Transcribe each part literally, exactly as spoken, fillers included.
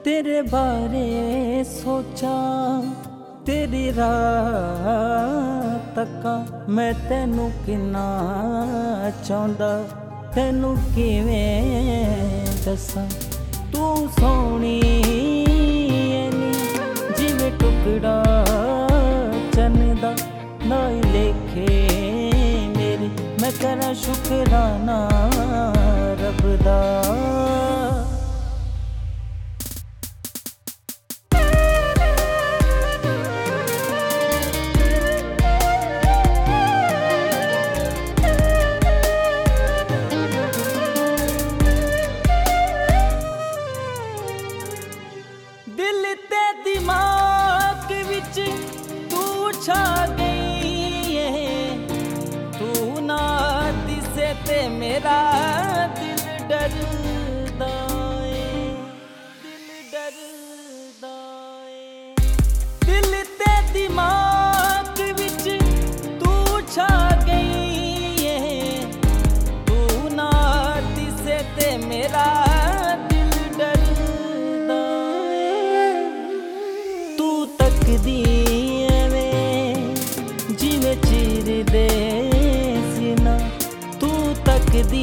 तेरे बारे सोचा तेरी रात तका मैं तेनू किन्ना चाहंदा तेनू किवें दसां तू सोहणी ऐनी जिवें टुकड़ा चन्न दा नाई लेखे मेरे मैं करां शुकराना रब दा। दिल ते दिमाग विच तू छा गई है, तू ना दिसे ते मेरा दिल डरदा है, दिल डरदा है। दिल ते दिमाग विच तू छा गई है, तू ना दिसे ते मेरा जिवें चीर दे सीना तू तकदी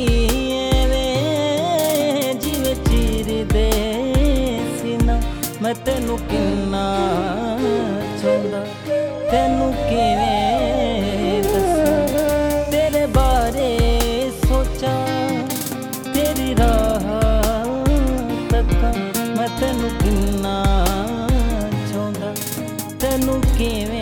ऐवें जिवें चीर दे सीना मैं तेनू किन्ना चाहंदा तेनू किवें दसां तेरे बारे सोचा तेरी राह तका मैं तेनू किन्ना चाहंदा तेनू किवें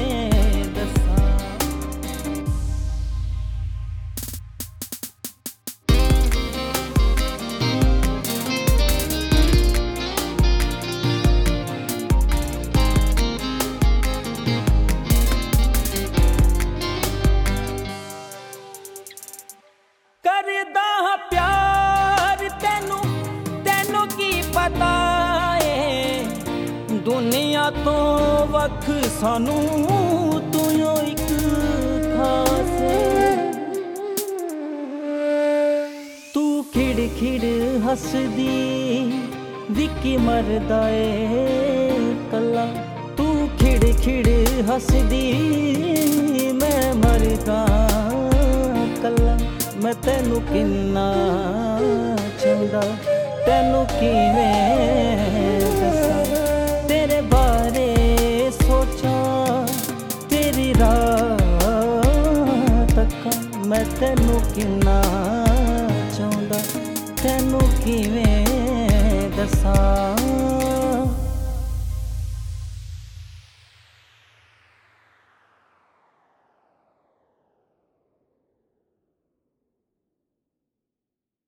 करदा प्यार तेनू तेनू की पता है दुनिया तो वख सानू तू एक खास तू खिड़ खिड़ हसदी विकी मरदा ए कला तू खिड़ खिड़ हसदी मैं मरदा कला मैं तेनू किन्ना चाहंदा तेनू किवें दसां तेरे बारे सोचा तेरी राह तका मैं तेनू किन्ना चाहंदा तेनू किवें